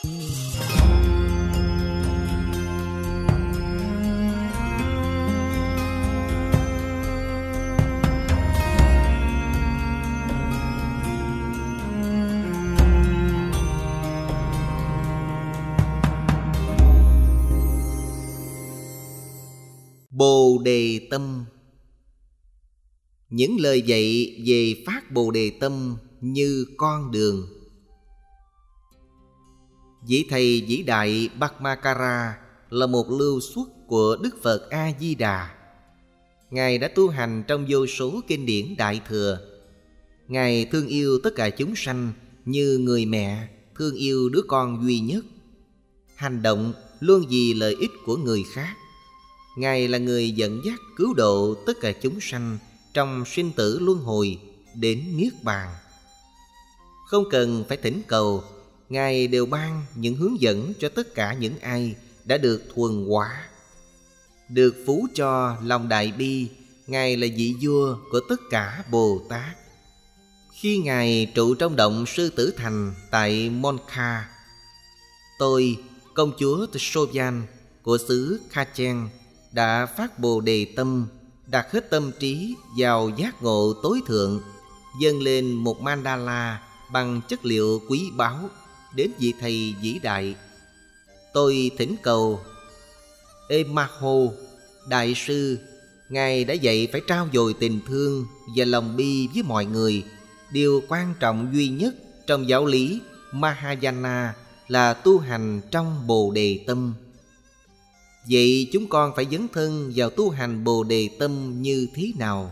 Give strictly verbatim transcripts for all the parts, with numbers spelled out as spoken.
Bồ Đề Tâm. Những lời dạy về phát Bồ Đề Tâm như con đường. Vị thầy vĩ đại Bhatmakara là một lưu xuất của Đức Phật A-di-đà. Ngài đã tu hành trong vô số kinh điển Đại Thừa. Ngài thương yêu tất cả chúng sanh như người mẹ thương yêu đứa con duy nhất. Hành động luôn vì lợi ích của người khác. Ngài là người dẫn dắt cứu độ tất cả chúng sanh trong sinh tử luân hồi đến Niết Bàn. Không cần phải thỉnh cầu, Ngài đều ban những hướng dẫn cho tất cả những ai đã được thuần hóa. Được phú cho lòng đại bi, Ngài là vị vua của tất cả Bồ Tát. Khi Ngài trụ trong động Sư Tử Thành tại Monkha, tôi, công chúa Tshovan của xứ Khachen, đã phát Bồ Đề Tâm, đặt hết tâm trí vào giác ngộ tối thượng, dâng lên một mandala bằng chất liệu quý báu đến vị thầy vĩ đại. Tôi thỉnh cầu: Emaho, đại sư, Ngài đã dạy phải trao dồi tình thương và lòng bi với mọi người. Điều quan trọng duy nhất trong giáo lý Mahayana là tu hành trong Bồ Đề Tâm. Vậy chúng con phải dấn thân vào tu hành Bồ Đề Tâm như thế nào?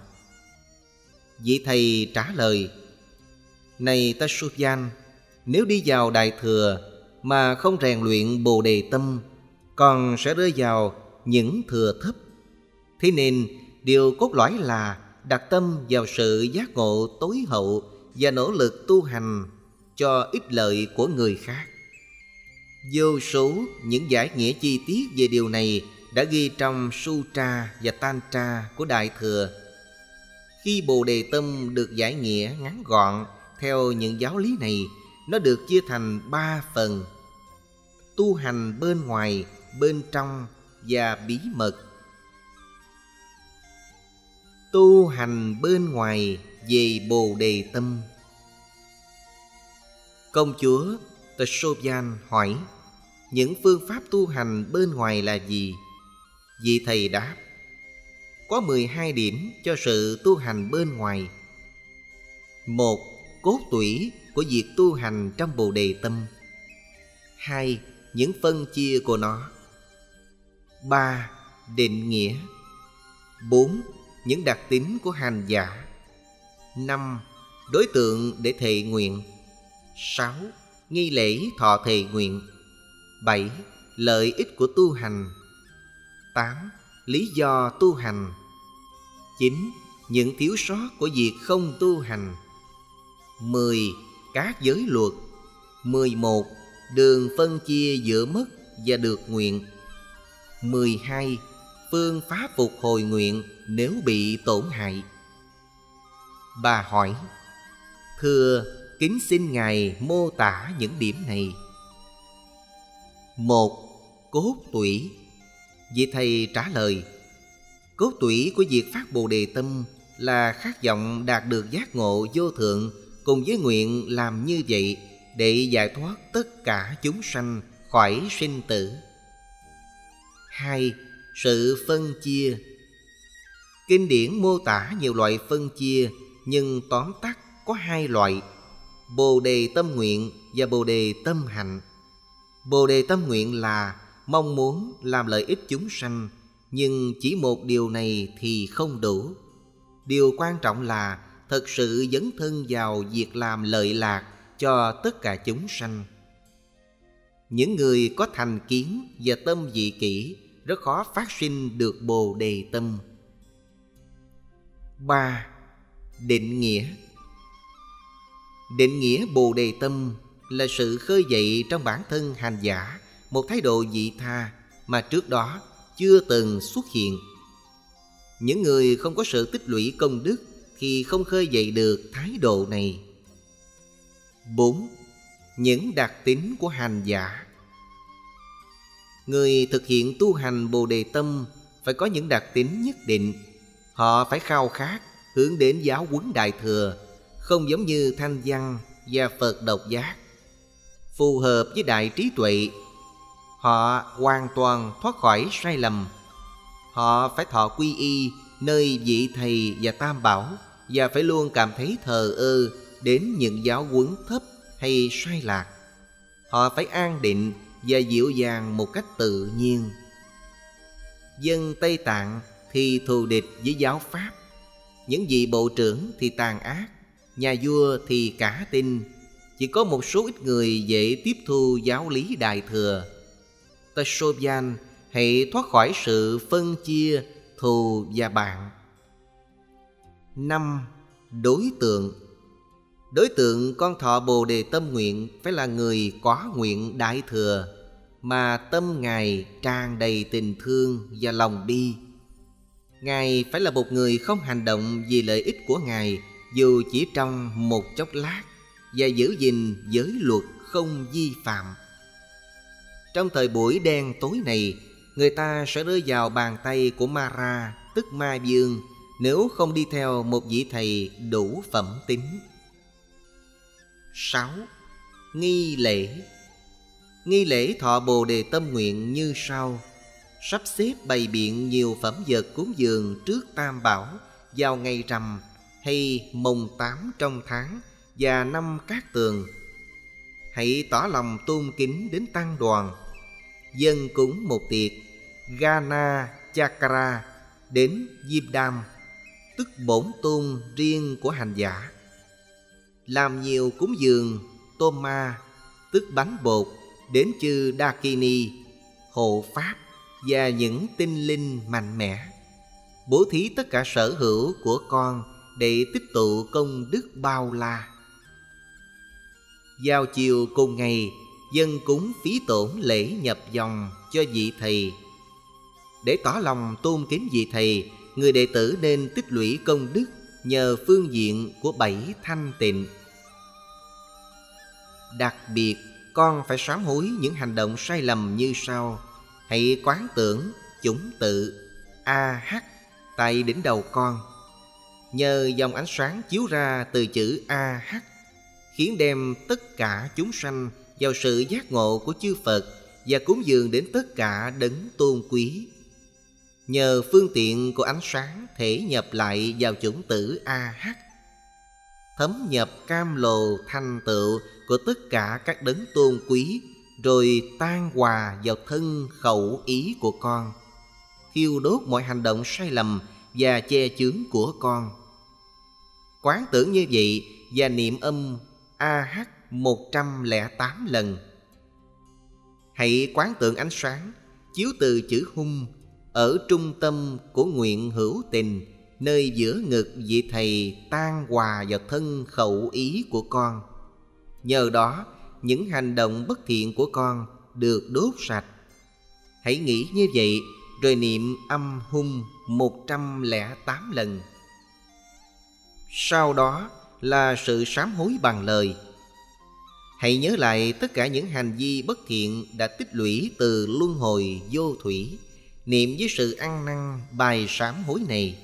Vị thầy trả lời: Này Tshovan, nếu đi vào Đại Thừa mà không rèn luyện Bồ Đề Tâm, còn sẽ rơi vào những thừa thấp. Thế nên điều cốt lõi là đặt tâm vào sự giác ngộ tối hậu và nỗ lực tu hành cho ích lợi của người khác. Vô số những giải nghĩa chi tiết về điều này đã ghi trong Sutra và Tantra của Đại Thừa. Khi Bồ Đề Tâm được giải nghĩa ngắn gọn theo những giáo lý này, nó được chia thành ba phần: tu hành bên ngoài, bên trong và bí mật. Tu hành bên ngoài về Bồ Đề Tâm. Công chúa Tshovan hỏi: những phương pháp tu hành bên ngoài là gì? Vị thầy đáp: có mười hai điểm cho sự tu hành bên ngoài. Một, cốt tủy của việc tu hành trong Bồ Đề Tâm. Hai, những phân chia của nó. Ba, định nghĩa. Bốn, những đặc tính của hành giả. Năm, đối tượng để thệ nguyện. Sáu, nghi lễ thọ thệ nguyện. Bảy, lợi ích của tu hành. Tám, lý do tu hành. Chín, những thiếu sót của việc không tu hành. Mười, các giới luật. Mười một, đường phân chia giữa mất và được nguyện. Mười hai, phương pháp phục hồi nguyện nếu bị tổn hại. Bà hỏi: thưa, kính xin Ngài mô tả những điểm này. Một, cốt tủy. Vị thầy trả lời: cốt tủy của việc phát Bồ Đề Tâm là khát vọng đạt được giác ngộ vô thượng, cùng với nguyện làm như vậy để giải thoát tất cả chúng sanh khỏi sinh tử. Hai, sự phân chia. Kinh điển mô tả nhiều loại phân chia, nhưng tóm tắt có hai loại: Bồ Đề Tâm Nguyện và Bồ Đề Tâm Hạnh. Bồ Đề Tâm Nguyện là mong muốn làm lợi ích chúng sanh, nhưng chỉ một điều này thì không đủ. Điều quan trọng là thật sự dấn thân vào việc làm lợi lạc cho tất cả chúng sanh. Những người có thành kiến và tâm vị kỷ rất khó phát sinh được Bồ Đề Tâm. Ba, định nghĩa. Định nghĩa Bồ Đề Tâm là sự khơi dậy trong bản thân hành giả một thái độ vị tha mà trước đó chưa từng xuất hiện. Những người không có sự tích lũy công đức thì không khơi dậy được thái độ này. Bốn, những đặc tính của hành giả. Người thực hiện tu hành Bồ Đề Tâm phải có những đặc tính nhất định. Họ phải khao khát hướng đến giáo huấn Đại Thừa, không giống như Thanh Văn và Phật Độc Giác. Phù hợp với đại trí tuệ. Họ hoàn toàn thoát khỏi sai lầm. Họ phải thọ quy y nơi vị thầy và tam bảo, và phải luôn cảm thấy thờ ơ đến những giáo huấn thấp hay sai lạc. Họ phải an định và dịu dàng một cách tự nhiên. Dân Tây Tạng thì thù địch với giáo Pháp. Những vị bộ trưởng thì tàn ác, nhà vua thì cả tin. Chỉ có một số ít người dễ tiếp thu giáo lý Đại Thừa. Tashovan hãy thoát khỏi sự phân chia thù và bạn. Năm. Đối tượng. Đối tượng con thọ Bồ Đề Tâm nguyện phải là người có nguyện Đại Thừa, mà tâm Ngài tràn đầy tình thương và lòng bi. Ngài phải là một người không hành động vì lợi ích của Ngài, dù chỉ trong một chốc lát, và giữ gìn giới luật không vi phạm. Trong thời buổi đen tối này, người ta sẽ rơi vào bàn tay của Mara, tức Ma Vương, nếu không đi theo một vị thầy đủ phẩm tính. Sáu. Nghi lễ. Nghi lễ thọ Bồ Đề Tâm nguyện như sau: sắp xếp bày biện nhiều phẩm vật cúng dường trước Tam Bảo vào ngày rằm hay mùng tám trong tháng và năm Cát Tường. Hãy tỏ lòng tôn kính đến tăng đoàn. Dâng cúng một tiệc Gana Chakra đến Diêm Đam, tức bổn tôn riêng của hành giả. Làm nhiều cúng dường Toma, tức bánh bột, đến chư Dakini, hộ pháp và những tinh linh mạnh mẽ. Bố thí tất cả sở hữu của con để tích tụ công đức bao la. Vào chiều cùng ngày, dâng cúng phí tổn lễ nhập dòng cho vị thầy. Để tỏ lòng tôn kính vị thầy, người đệ tử nên tích lũy công đức nhờ phương diện của bảy thanh tịnh. Đặc biệt, con phải sám hối những hành động sai lầm như sau. Hãy quán tưởng chủng tự A H tại đỉnh đầu con. Nhờ dòng ánh sáng chiếu ra từ chữ A H, khiến đem tất cả chúng sanh vào sự giác ngộ của chư Phật và cúng dường đến tất cả đấng tôn quý. Nhờ phương tiện của ánh sáng thể nhập lại vào chủng tử A H, thấm nhập cam lồ thành tựu của tất cả các đấng tôn quý, rồi tan hòa vào thân khẩu ý của con, thiêu đốt mọi hành động sai lầm và che chướng của con. Quán tưởng như vậy và niệm âm A H một trăm lẻ tám lần. Hãy quán tưởng ánh sáng chiếu từ chữ hung ở trung tâm của nguyện hữu tình, nơi giữa ngực vị thầy tan hòa vào thân khẩu ý của con. Nhờ đó, những hành động bất thiện của con được đốt sạch. Hãy nghĩ như vậy, rồi niệm âm hung một trăm lẻ tám lần. Sau đó là sự sám hối bằng lời. Hãy nhớ lại tất cả những hành vi bất thiện đã tích lũy từ luân hồi vô thủy, niệm với sự ăn năn bài sám hối này.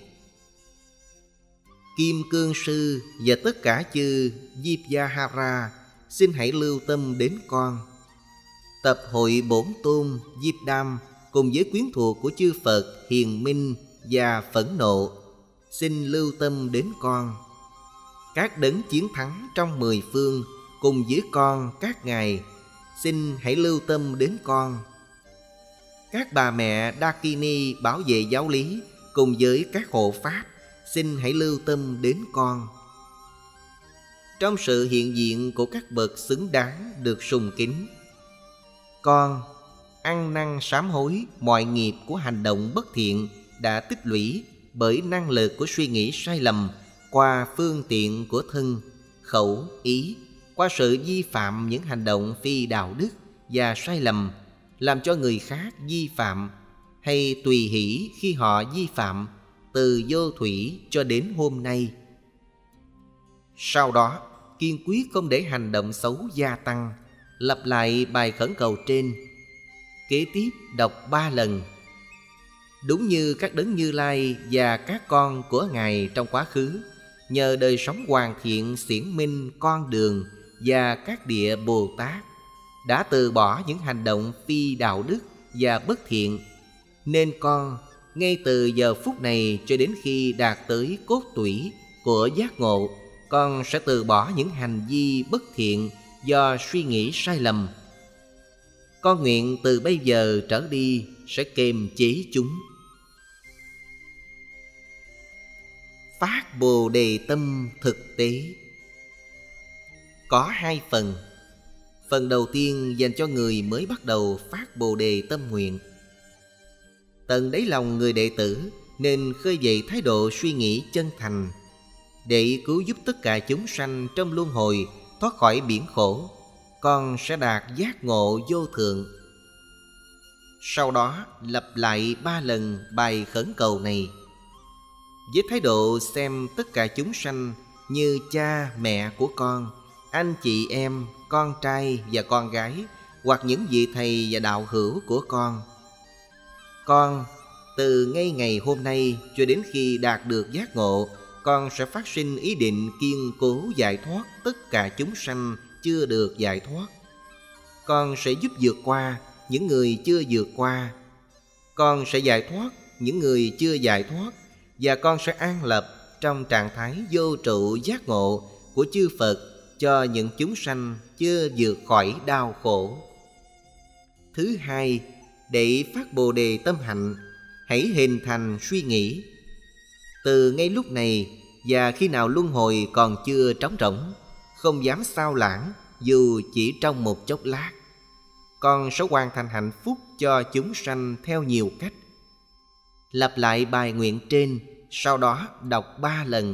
Kim Cương Sư và tất cả chư Vidyahara, xin hãy lưu tâm đến con. Tập hội Bổn Tôn Diệp Đam cùng với quyến thuộc của chư Phật hiền minh và phẫn nộ, xin lưu tâm đến con. Các đấng chiến thắng trong mười phương cùng với con các ngài, xin hãy lưu tâm đến con. Các bà mẹ Dakini bảo vệ giáo lý cùng với các hộ pháp, xin hãy lưu tâm đến con. Trong sự hiện diện của các bậc xứng đáng được sùng kính, con ăn năn sám hối mọi nghiệp của hành động bất thiện đã tích lũy bởi năng lực của suy nghĩ sai lầm qua phương tiện của thân, khẩu, ý, qua sự vi phạm những hành động phi đạo đức và sai lầm, làm cho người khác vi phạm hay tùy hỷ khi họ vi phạm, từ vô thủy cho đến hôm nay. Sau đó, kiên quyết không để hành động xấu gia tăng, lặp lại bài khẩn cầu trên. Kế tiếp đọc ba lần. Đúng như các đấng Như Lai và các con của Ngài trong quá khứ, nhờ đời sống hoàn thiện xiển minh con đường và các địa Bồ Tát đã từ bỏ những hành động phi đạo đức và bất thiện, nên con ngay từ giờ phút này cho đến khi đạt tới cốt tủy của giác ngộ, con sẽ từ bỏ những hành vi bất thiện do suy nghĩ sai lầm. Con nguyện từ bây giờ trở đi sẽ kiềm chế chúng. Phát Bồ Đề tâm thực tế. Có hai phần. Phần đầu tiên dành cho người mới bắt đầu phát Bồ Đề tâm nguyện. Tận đáy lòng người đệ tử nên khơi dậy thái độ suy nghĩ chân thành để cứu giúp tất cả chúng sanh trong luân hồi thoát khỏi biển khổ. Con sẽ đạt giác ngộ vô thượng. Sau đó lặp lại ba lần bài khẩn cầu này với thái độ xem tất cả chúng sanh như cha mẹ của con, anh chị em, con trai và con gái, hoặc những vị thầy và đạo hữu của con. Con từ ngay ngày hôm nay cho đến khi đạt được giác ngộ, con sẽ phát sinh ý định kiên cố giải thoát tất cả chúng sanh chưa được giải thoát. Con sẽ giúp vượt qua những người chưa vượt qua. Con sẽ giải thoát những người chưa giải thoát. Và con sẽ an lập trong trạng thái vô trụ giác ngộ của chư Phật cho những chúng sanh chưa vượt khỏi đau khổ. Thứ hai, để phát Bồ Đề tâm hạnh, hãy hình thành suy nghĩ. Từ ngay lúc này và khi nào luân hồi còn chưa trống rỗng, không dám sao lãng dù chỉ trong một chốc lát, con sẽ hoàn thành hạnh phúc cho chúng sanh theo nhiều cách. Lặp lại bài nguyện trên, sau đó đọc ba lần.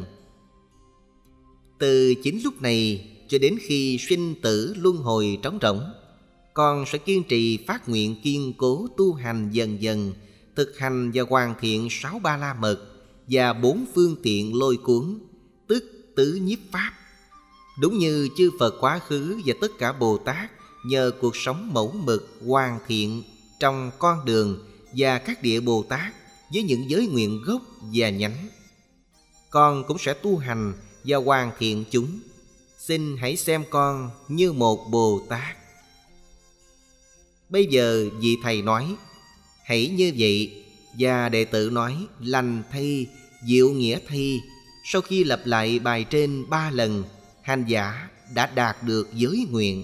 Từ chính lúc này cho đến khi sinh tử luân hồi trống rỗng, con sẽ kiên trì phát nguyện kiên cố tu hành dần dần, thực hành và hoàn thiện sáu ba la mật và bốn phương tiện lôi cuốn, tức tứ nhiếp pháp. Đúng như chư Phật quá khứ và tất cả Bồ Tát nhờ cuộc sống mẫu mực hoàn thiện trong con đường và các địa Bồ Tát với những giới nguyện gốc và nhánh, con cũng sẽ tu hành và hoàn thiện chúng. Xin hãy xem con như một Bồ Tát. Bây giờ vị thầy nói, hãy như vậy, và đệ tử nói, lành thay, diệu nghĩa thay. Sau khi lặp lại bài trên ba lần, hành giả đã đạt được giới nguyện.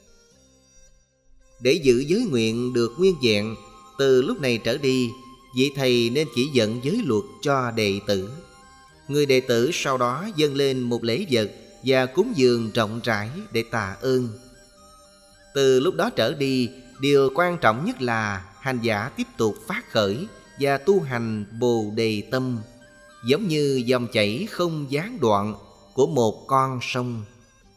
Để giữ giới nguyện được nguyên vẹn, từ lúc này trở đi, vị thầy nên chỉ dẫn giới luật cho đệ tử. Người đệ tử sau đó dâng lên một lễ vật và cúng dường rộng rãi để tạ ơn. Từ lúc đó trở đi, điều quan trọng nhất là hành giả tiếp tục phát khởi và tu hành Bồ Đề tâm, giống như dòng chảy không gián đoạn của một con sông.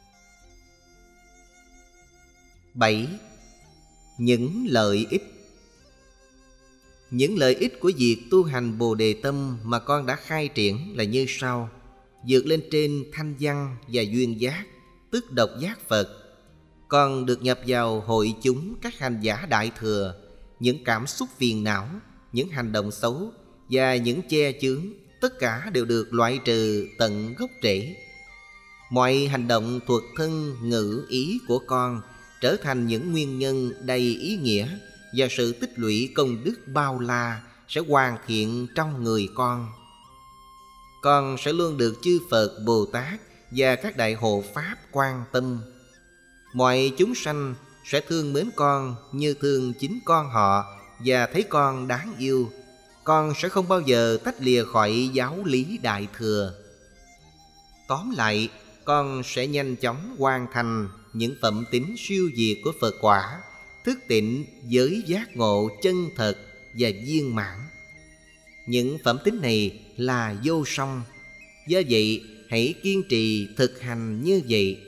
Bảy. Những lợi ích. Những lợi ích của việc tu hành Bồ Đề tâm mà con đã khai triển là như sau. Vượt lên trên thanh văn và duyên giác, tức độc giác Phật. Con được nhập vào hội chúng các hành giả đại thừa. Những cảm xúc phiền não, những hành động xấu và những che chướng, tất cả đều được loại trừ tận gốc rễ. Mọi hành động thuộc thân ngữ ý của con trở thành những nguyên nhân đầy ý nghĩa, và sự tích lũy công đức bao la sẽ hoàn thiện trong người con. Con sẽ luôn được chư Phật, Bồ Tát và các đại hộ Pháp quan tâm. Mọi chúng sanh sẽ thương mến con như thương chính con họ và thấy con đáng yêu. Con sẽ không bao giờ tách lìa khỏi giáo lý đại thừa. Tóm lại, con sẽ nhanh chóng hoàn thành những phẩm tính siêu việt của Phật quả, thức tỉnh giới giác ngộ chân thật và viên mãn. Những phẩm tính này là vô song. Do vậy, hãy kiên trì thực hành như vậy.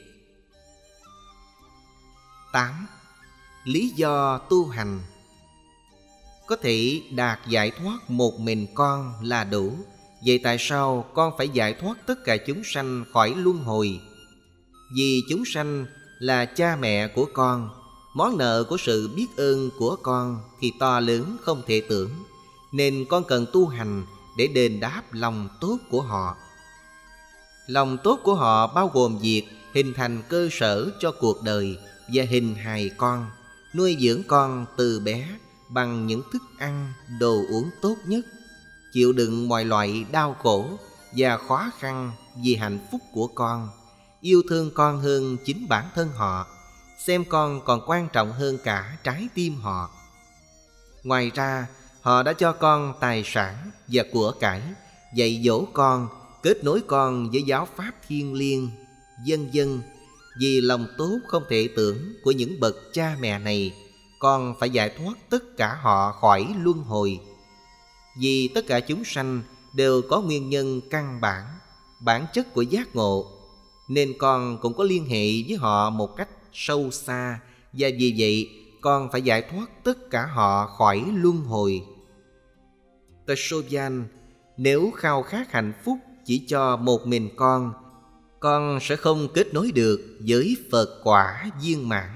Tám. Lý do tu hành. Có thể đạt giải thoát một mình con là đủ. Vậy tại sao con phải giải thoát tất cả chúng sanh khỏi luân hồi? Vì chúng sanh là cha mẹ của con, món nợ của sự biết ơn của con thì to lớn không thể tưởng, nên con cần tu hành để đền đáp lòng tốt của họ. Lòng tốt của họ bao gồm việc hình thành cơ sở cho cuộc đời và hình hài con, nuôi dưỡng con từ bé bằng những thức ăn, đồ uống tốt nhất, chịu đựng mọi loại đau khổ và khó khăn vì hạnh phúc của con, yêu thương con hơn chính bản thân họ, xem con còn quan trọng hơn cả trái tim họ. Ngoài ra, họ đã cho con tài sản và của cải, dạy dỗ con, kết nối con với giáo pháp thiêng liêng, vân vân. Vì lòng tốt không thể tưởng của những bậc cha mẹ này, con phải giải thoát tất cả họ khỏi luân hồi. Vì tất cả chúng sanh đều có nguyên nhân căn bản, bản chất của giác ngộ, nên con cũng có liên hệ với họ một cách sâu xa, và vì vậy con phải giải thoát tất cả họ khỏi luân hồi. Teshovan, nếu khao khát hạnh phúc chỉ cho một mình con, con sẽ không kết nối được với Phật quả viên mãn.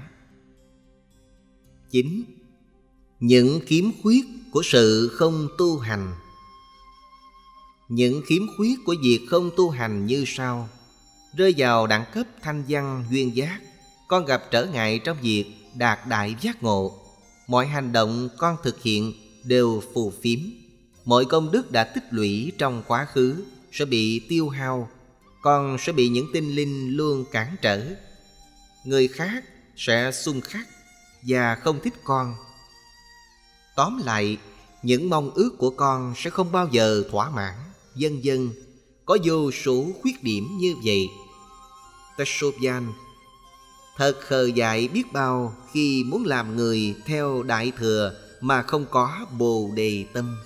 Chín. Những khiếm khuyết của sự không tu hành. Những khiếm khuyết của việc không tu hành như sau. Rơi vào đẳng cấp thanh văn duyên giác, con gặp trở ngại trong việc đạt đại giác ngộ. Mọi hành động con thực hiện đều phù phiếm. Mọi công đức đã tích lũy trong quá khứ sẽ bị tiêu hao. Con sẽ bị những tinh linh luôn cản trở. Người khác sẽ xung khắc và không thích con. Tóm lại, những mong ước của con sẽ không bao giờ thỏa mãn, vân vân. Có vô số khuyết điểm như vậy. Teshovan, thật khờ dại biết bao khi muốn làm người theo Đại Thừa mà không có Bồ Đề tâm.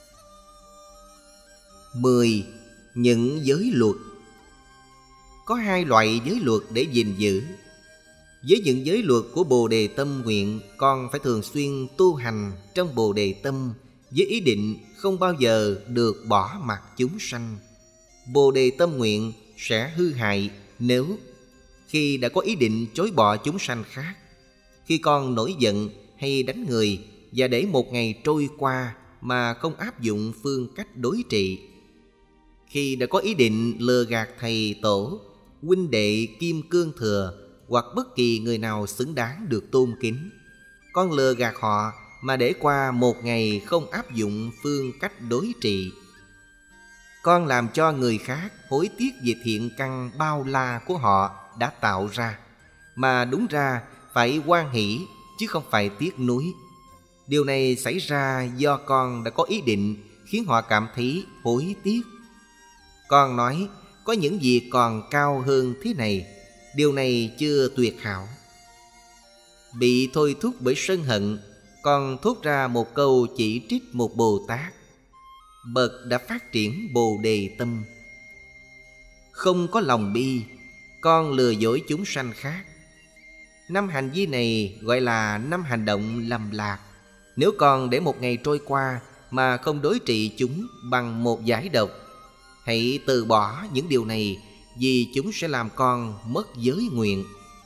Mười. Những giới luật. Có hai loại giới luật để gìn giữ. Với những giới luật của Bồ Đề tâm nguyện, con phải thường xuyên tu hành trong Bồ Đề tâm với ý định không bao giờ được bỏ mặc chúng sanh. Bồ Đề tâm nguyện sẽ hư hại nếu khi đã có ý định chối bỏ chúng sanh khác. Khi con nổi giận hay đánh người và để một ngày trôi qua mà không áp dụng phương cách đối trị. Khi đã có ý định lừa gạt thầy tổ, huynh đệ kim cương thừa hoặc bất kỳ người nào xứng đáng được tôn kính, con lừa gạt họ mà để qua một ngày không áp dụng phương cách đối trị. Con làm cho người khác hối tiếc về thiện căn bao la của họ đã tạo ra, mà đúng ra phải hoan hỷ chứ không phải tiếc nuối. Điều này xảy ra do con đã có ý định khiến họ cảm thấy hối tiếc. Con nói có những việc còn cao hơn thế này, điều này chưa tuyệt hảo. Bị thôi thúc bởi sân hận, con thốt ra một câu chỉ trích một Bồ Tát. Bậc đã phát triển Bồ Đề tâm. Không có lòng bi, con lừa dối chúng sanh khác. Năm hành vi này gọi là năm hành động lầm lạc. Nếu con để một ngày trôi qua mà không đối trị chúng bằng một giải độc, hãy từ bỏ những điều này, vì chúng sẽ làm con mất giới nguyện.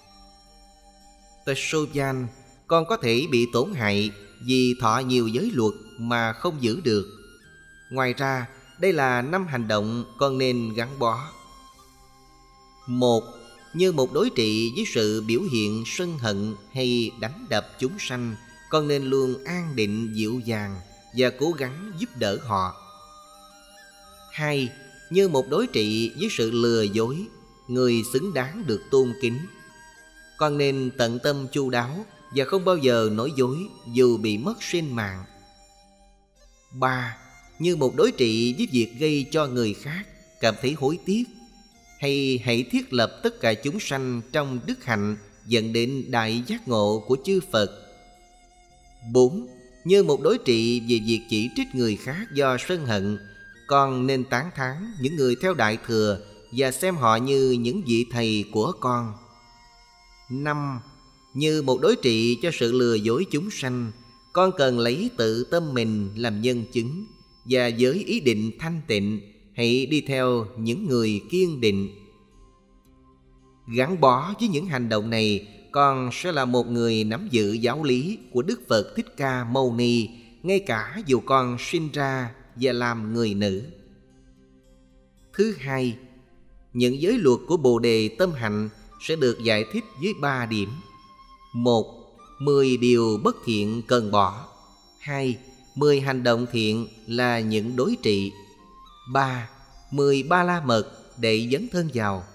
Teshovan, con có thể bị tổn hại vì thọ nhiều giới luật mà không giữ được. Ngoài ra, đây là năm hành động con nên gắn bó. Một, như một đối trị với sự biểu hiện sân hận hay đánh đập chúng sanh, con nên luôn an định dịu dàng và cố gắng giúp đỡ họ. Hai, như một đối trị với sự lừa dối, người xứng đáng được tôn kính, con nên tận tâm chu đáo và không bao giờ nói dối dù bị mất sinh mạng. Ba, như một đối trị với việc gây cho người khác cảm thấy hối tiếc, hay hãy thiết lập tất cả chúng sanh trong đức hạnh dẫn đến đại giác ngộ của chư Phật. Bốn, như một đối trị về việc chỉ trích người khác do sân hận, con nên tán thán những người theo Đại Thừa và xem họ như những vị thầy của con. Năm, như một đối trị cho sự lừa dối chúng sanh, con cần lấy tự tâm mình làm nhân chứng, và với ý định thanh tịnh, hãy đi theo những người kiên định. Gắn bó với những hành động này, con sẽ là một người nắm giữ giáo lý của Đức Phật Thích Ca Mâu Ni, ngay cả dù con sinh ra và làm người nữ. Thứ hai, những giới luật của Bồ Đề Tâm Hạnh sẽ được giải thích dưới ba điểm. Một, mười điều bất thiện cần bỏ. Hai, mười hành động thiện là những đối trị. Ba, mười ba la mật để dấn thân vào.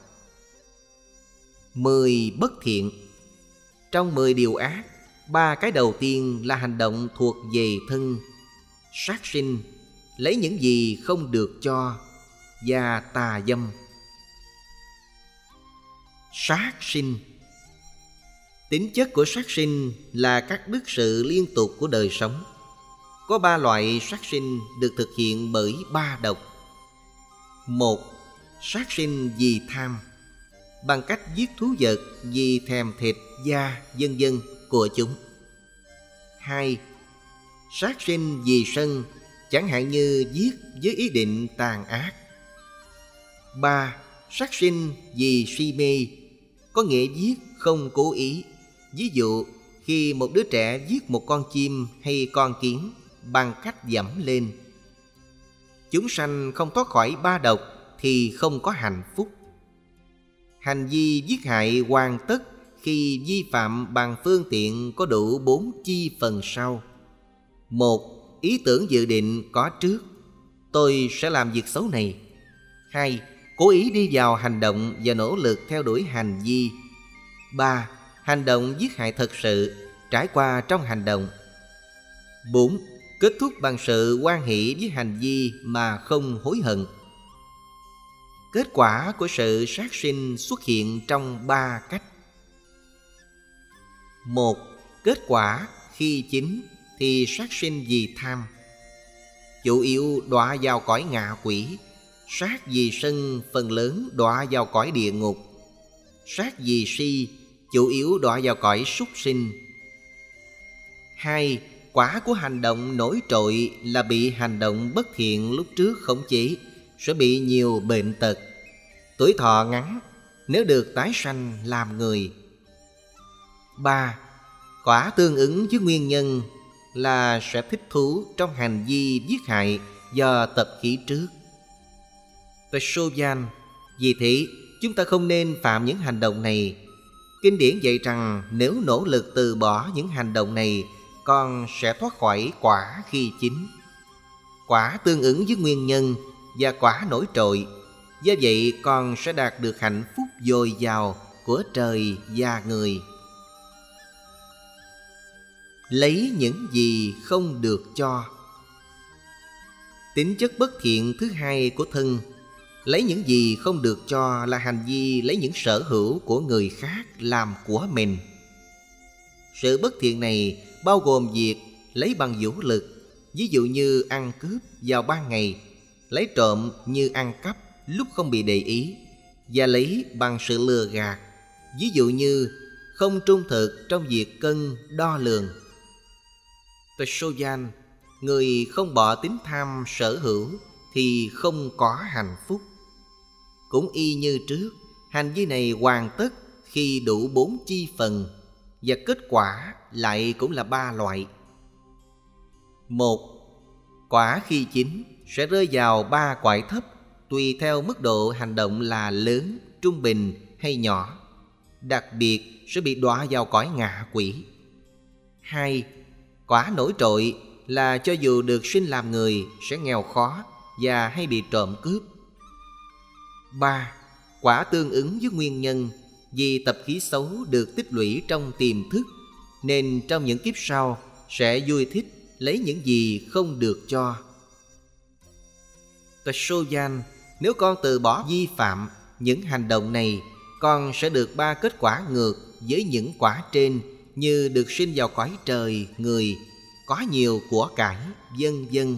Mười bất thiện. Trong mười điều ác, ba cái đầu tiên là hành động thuộc về thân: sát sinh, lấy những gì không được cho, và tà dâm. Sát sinh. Tính chất của sát sinh là các đức sự liên tục của đời sống. Có ba loại sát sinh được thực hiện bởi ba độc. Một, sát sinh vì tham, bằng cách giết thú vật vì thèm thịt, da, vân vân của chúng. Hai, sát sinh vì sân, chẳng hạn như giết với ý định tàn ác. Ba, sát sinh vì si mê, có nghĩa giết không cố ý. Ví dụ, khi một đứa trẻ giết một con chim hay con kiến bằng cách giẫm lên. Chúng sanh không thoát khỏi ba độc thì không có hạnh phúc. Hành vi giết hại hoàn tất khi vi phạm bằng phương tiện có đủ bốn chi phần sau. Một, ý tưởng dự định có trước: tôi sẽ làm việc xấu này. Hai, cố ý đi vào hành động và nỗ lực theo đuổi hành vi. Ba, hành động giết hại thật sự, trải qua trong hành động. Bốn, kết thúc bằng sự hoan hỷ với hành vi mà không hối hận. Kết quả của sự sát sinh xuất hiện trong ba cách. Một, kết quả khi chín thì sát sinh vì tham, chủ yếu đọa vào cõi ngạ quỷ. Sát vì sân phần lớn đọa vào cõi địa ngục. Sát vì si chủ yếu đọa vào cõi súc sinh. Hai, quả của hành động nổi trội là bị hành động bất thiện lúc trước khống chế, sẽ bị nhiều bệnh tật, tuổi thọ ngắn nếu được tái sanh làm người. Ba, quả tương ứng với nguyên nhân là sẽ thích thú trong hành vi giết hại do tập khí trước. Teshoyan, vì thế chúng ta không nên phạm những hành động này. Kinh điển dạy rằng nếu nỗ lực từ bỏ những hành động này, con sẽ thoát khỏi quả khi chín. Quả tương ứng với nguyên nhân và quả nổi trội. Do vậy con sẽ đạt được hạnh phúc dồi dào của trời và người. Lấy những gì không được cho. Tính chất bất thiện thứ hai của thân, lấy những gì không được cho, là hành vi lấy những sở hữu của người khác làm của mình. Sự bất thiện này bao gồm việc lấy bằng vũ lực, ví dụ như ăn cướp vào ban ngày, lấy trộm như ăn cắp lúc không bị để ý, và lấy bằng sự lừa gạt, ví dụ như không trung thực trong việc cân đo lường. Teshoyan, người không bỏ tính tham sở hữu thì không có hạnh phúc. Cũng y như trước, hành vi này hoàn tất khi đủ bốn chi phần, và kết quả lại cũng là ba loại. Một, quả khi chín sẽ rơi vào ba cõi thấp, tùy theo mức độ hành động là lớn, trung bình hay nhỏ. Đặc biệt sẽ bị đọa vào cõi ngạ quỷ. Hai, quả nổi trội là cho dù được sinh làm người sẽ nghèo khó và hay bị trộm cướp. Ba, quả tương ứng với nguyên nhân, vì tập khí xấu được tích lũy trong tiềm thức, nên trong những kiếp sau sẽ vui thích lấy những gì không được cho. Teshoyan, nếu con từ bỏ vi phạm những hành động này, con sẽ được ba kết quả ngược với những quả trên, như được sinh vào cõi trời, người, có nhiều của cải, vân vân.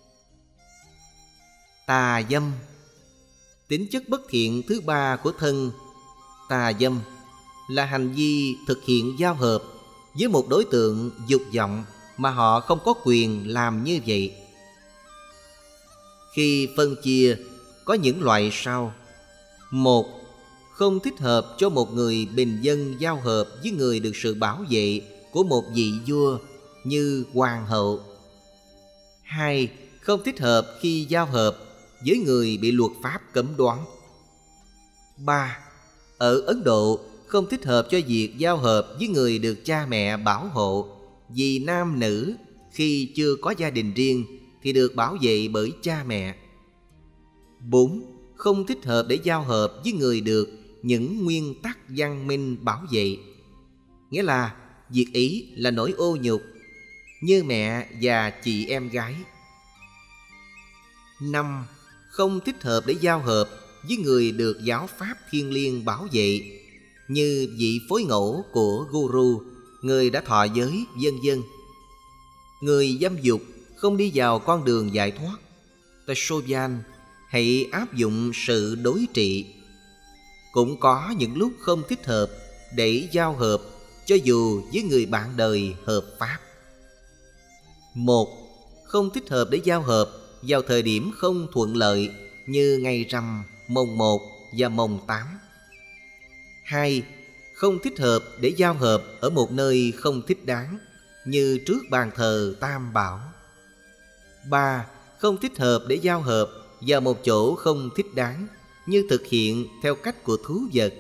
Tà dâm. Tính chất bất thiện thứ ba của thân, tà dâm, là hành vi thực hiện giao hợp với một đối tượng dục vọng mà họ không có quyền làm như vậy. Khi phân chia có những loại sau. Một, không thích hợp cho một người bình dân giao hợp với người được sự bảo vệ của một vị vua như hoàng hậu. Hai, không thích hợp khi giao hợp với người bị luật pháp cấm đoán. Ba, ở Ấn Độ không thích hợp cho việc giao hợp với người được cha mẹ bảo hộ, vì nam nữ khi chưa có gia đình riêng thì được bảo vệ bởi cha mẹ. Bốn, không thích hợp để giao hợp với người được những nguyên tắc văn minh bảo vệ. Nghĩa là việc ý là nỗi ô nhục, như mẹ và chị em gái. Năm, không thích hợp để giao hợp với người được giáo pháp thiêng liêng bảo vệ, như vị phối ngẫu của Guru, người đã thọ giới, vân vân. Người dâm dục không đi vào con đường giải thoát. Tashovan, hãy áp dụng sự đối trị. Cũng có những lúc không thích hợp để giao hợp, cho dù với người bạn đời hợp pháp. Một, không thích hợp để giao hợp vào thời điểm không thuận lợi, như ngày rằm, mồng một và mồng tám. Hai, không thích hợp để giao hợp ở một nơi không thích đáng, như trước bàn thờ Tam Bảo. Ba, không thích hợp để giao hợp vào một chỗ không thích đáng, như thực hiện theo cách của thú vật.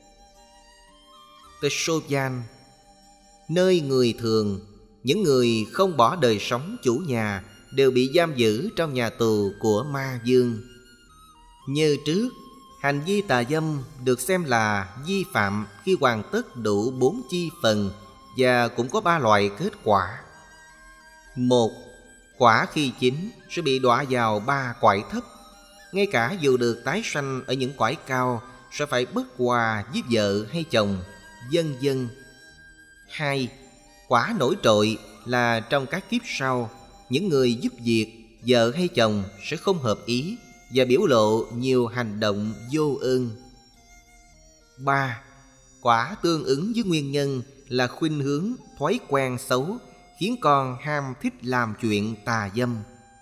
Tashovan, nơi người thường, những người không bỏ đời sống chủ nhà đều bị giam giữ trong nhà tù của ma vương. Như trước, hành vi tà dâm được xem là vi phạm khi hoàn tất đủ bốn chi phần, và cũng có ba loại kết quả. Một, quả khi chín sẽ bị đọa vào ba cõi thấp, ngay cả dù được tái sanh ở những cõi cao sẽ phải bất hòa với vợ hay chồng, vân vân. Hai, quả nổi trội là trong các kiếp sau, những người giúp việc vợ hay chồng sẽ không hợp ý và biểu lộ nhiều hành động vô ơn. Ba, quả tương ứng với nguyên nhân là khuynh hướng, thói quen xấu khiến con ham thích làm chuyện tà dâm.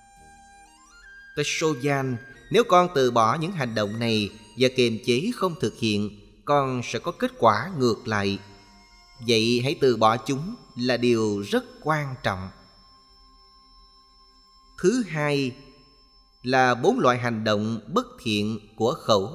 Tashovan, nếu con từ bỏ những hành động này và kiềm chế không thực hiện, con sẽ có kết quả ngược lại. Vậy hãy từ bỏ chúng là điều rất quan trọng. Thứ hai là bốn loại hành động bất thiện của khẩu.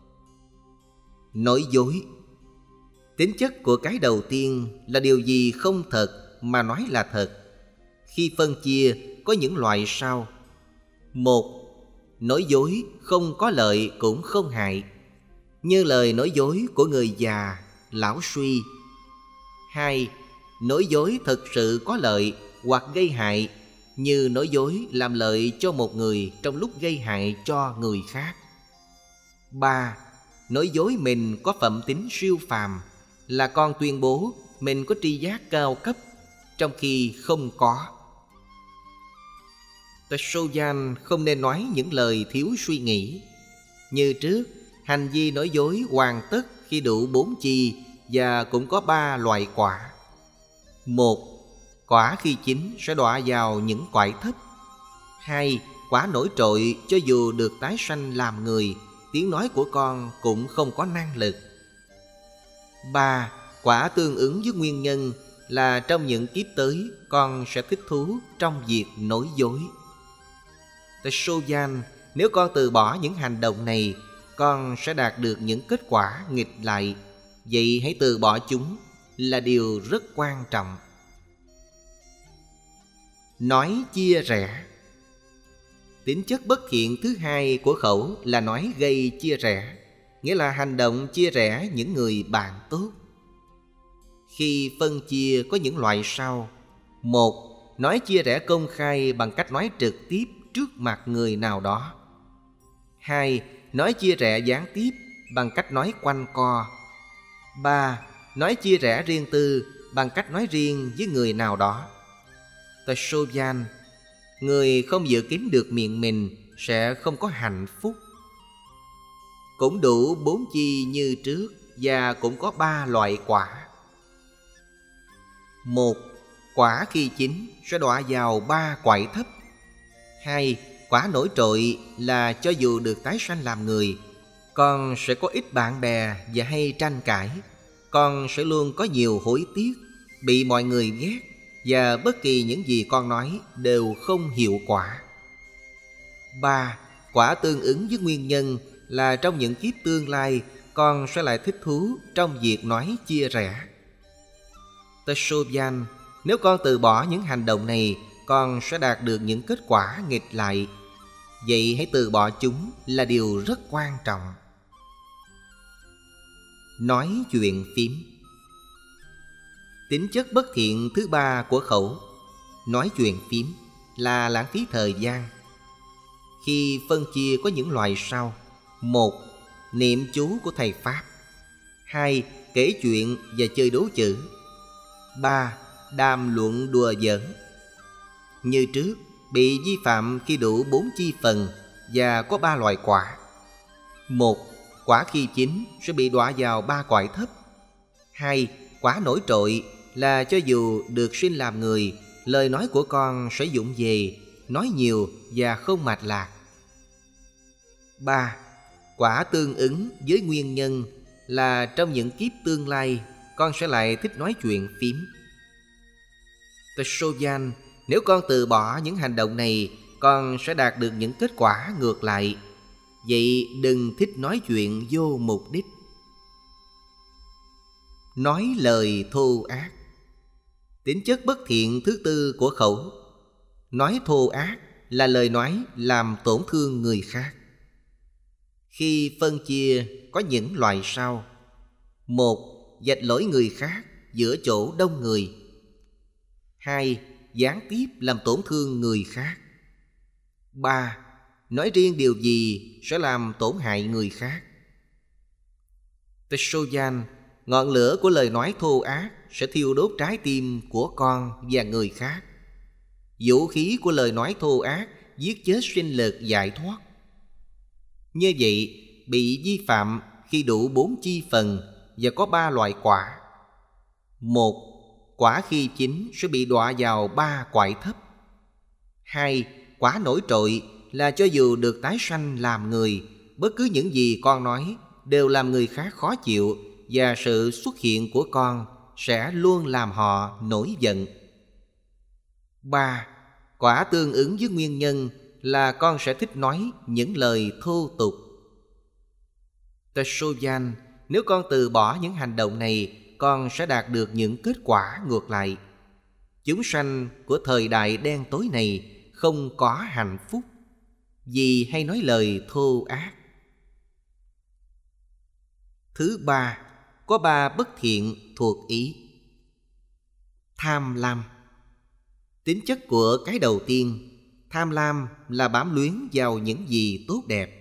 Nói dối. Tính chất của cái đầu tiên là điều gì không thật mà nói là thật. Khi phân chia có những loại sau. Một, nói dối không có lợi cũng không hại, như lời nói dối của người già, lão suy. Hai, nói dối thật sự có lợi hoặc gây hại, như nói dối làm lợi cho một người trong lúc gây hại cho người khác. Ba, nói dối mình có phẩm tính siêu phàm, là con tuyên bố mình có tri giác cao cấp, trong khi không có. Tashovan không nên nói những lời thiếu suy nghĩ. Như trước, hành vi nói dối hoàn tất khi đủ bốn chi và cũng có ba loại quả. Một, quả khi chín sẽ đọa vào những cõi thấp. Hai, quả nổi trội cho dù được tái sanh làm người, tiếng nói của con cũng không có năng lực. Ba, quả tương ứng với nguyên nhân là trong những kiếp tới con sẽ thích thú trong việc nói dối. Tashovan, nếu con từ bỏ những hành động này, con sẽ đạt được những kết quả nghịch lại. Vậy hãy từ bỏ chúng là điều rất quan trọng. Nói chia rẽ. Tính chất bất thiện thứ hai của khẩu là nói gây chia rẽ, nghĩa là hành động chia rẽ những người bạn tốt. Khi phân chia có những loại sau. Một, nói chia rẽ công khai bằng cách nói trực tiếp trước mặt người nào đó. Hai, nói chia rẽ gián tiếp bằng cách nói quanh co. Ba, nói chia rẽ riêng tư bằng cách nói riêng với người nào đó. Tashovan, người không giữ kín được miệng mình sẽ không có hạnh phúc. Cũng đủ bốn chi như trước và cũng có ba loại quả. Một, quả khi chín sẽ đọa vào ba cõi thấp. Hai, quả nổi trội là cho dù được tái sanh làm người. Con sẽ có ít bạn bè và hay tranh cãi. Con sẽ luôn có nhiều hối tiếc, bị mọi người ghét, và bất kỳ những gì con nói đều không hiệu quả. Ba, quả tương ứng với nguyên nhân là trong những kiếp tương lai con sẽ lại thích thú trong việc nói chia rẽ. Teshovan, nếu con từ bỏ những hành động này, con sẽ đạt được những kết quả nghịch lại. Vậy hãy từ bỏ chúng là điều rất quan trọng. Nói chuyện phím. Tính chất bất thiện thứ ba của khẩu, nói chuyện phím, là lãng phí thời gian. Khi phân chia có những loại sau: một, niệm chú của thầy Pháp. Hai, kể chuyện và chơi đố chữ. Ba, đàm luận đùa giỡn. Như trước, bị vi phạm khi đủ bốn chi phần và có ba loại quả. Một, quả khi chín sẽ bị đọa vào ba cõi thấp. Hai, quả nổi trội là cho dù được sinh làm người, lời nói của con sẽ vụng về, nói nhiều và không mạch lạc. Ba, quả tương ứng với nguyên nhân là trong những kiếp tương lai con sẽ lại thích nói chuyện phím. Teshovan, nếu con từ bỏ những hành động này, con sẽ đạt được những kết quả ngược lại. Vậy đừng thích nói chuyện vô mục đích. Nói lời thô ác. Tính chất bất thiện thứ tư của khẩu, nói thô ác là lời nói làm tổn thương người khác. Khi phân chia có những loại sau: một, vạch lỗi người khác giữa chỗ đông người. Hai, gián tiếp làm tổn thương người khác. Ba, nói riêng điều gì sẽ làm tổn hại người khác. Teshovan, ngọn lửa của lời nói thô ác sẽ thiêu đốt trái tim của con và người khác. Vũ khí của lời nói thô ác giết chết sinh lực giải thoát. Như vậy, bị vi phạm khi đủ bốn chi phần và có ba loại quả. Một, quả khi chín sẽ bị đọa vào ba cõi thấp. Hai, quả nổi trội là cho dù được tái sanh làm người, bất cứ những gì con nói đều làm người khác khó chịu, và sự xuất hiện của con sẽ luôn làm họ nổi giận. Ba, quả tương ứng với nguyên nhân là con sẽ thích nói những lời thô tục. Teshovan, nếu con từ bỏ những hành động này, con sẽ đạt được những kết quả ngược lại. Chúng sanh của thời đại đen tối này không có hạnh phúc vì hay nói lời thô ác. Thứ ba, có ba bất thiện thuộc ý. Tham lam. Tính chất của cái đầu tiên, tham lam là bám luyến vào những gì tốt đẹp.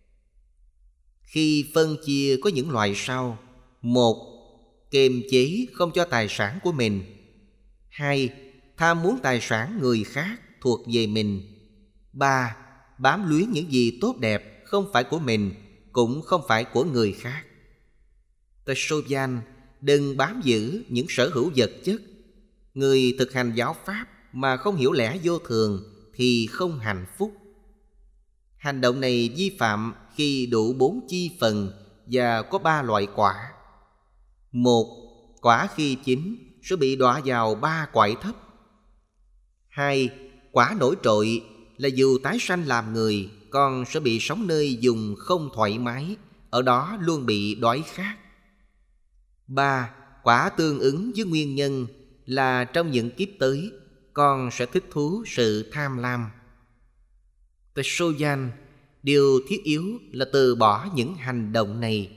Khi phân chia có những loại sau: một, kiềm chế không cho tài sản của mình. Hai, tham muốn tài sản người khác thuộc về mình. Ba, bám luyến những gì tốt đẹp không phải của mình, cũng không phải của người khác. Teshovan, đừng bám giữ những sở hữu vật chất. Người thực hành giáo pháp mà không hiểu lẽ vô thường thì không hạnh phúc. Hành động này vi phạm khi đủ bốn chi phần và có ba loại quả. Một, quả khi chín sẽ bị đọa vào ba cõi thấp. Hai, quả nổi trội là dù tái sanh làm người, con sẽ bị sống nơi vùng không thoải mái, ở đó luôn bị đói khát. Ba, quả tương ứng với nguyên nhân là trong những kiếp tới, con sẽ thích thú sự tham lam. Teshovan, điều thiết yếu là từ bỏ những hành động này.